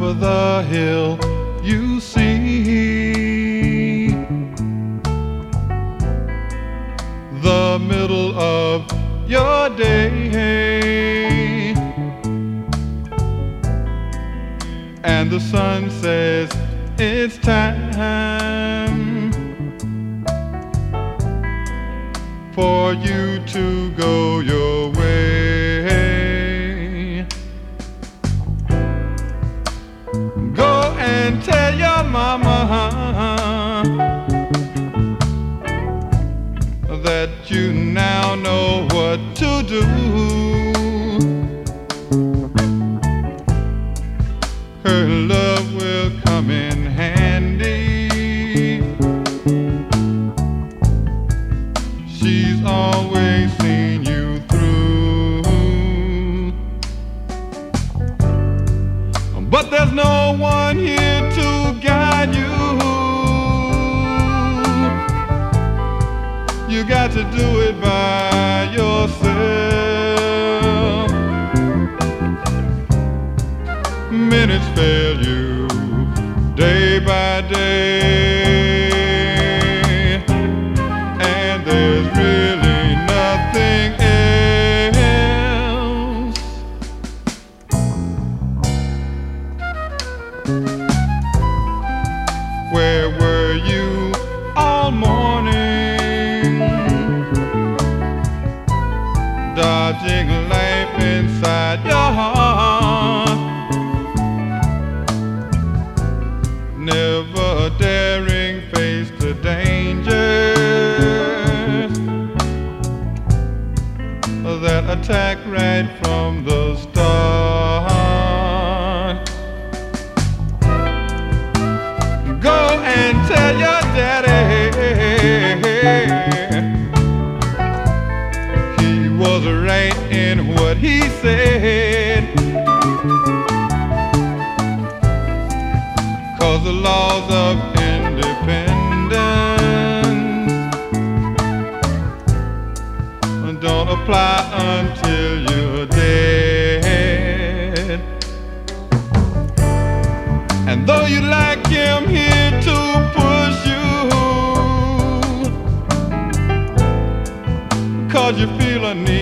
over the hill you see the middle of your day, and the sun says it's time for you to go your way. Go and tell your mama that you now know what to do. Her love will come in handy. She's always seen you through. But there's no one here to guide you. You got to do it by yourself. Minutes fail you day by day, and there's really nothing else. Where were you all morning, dodging life inside your heart, never daring face the dangers that attack right from the start? Go and tell your daddy he was right in what he said, 'cause the laws of independence don't apply until you're dead. And though you like him here to push you, 'cause you feel a need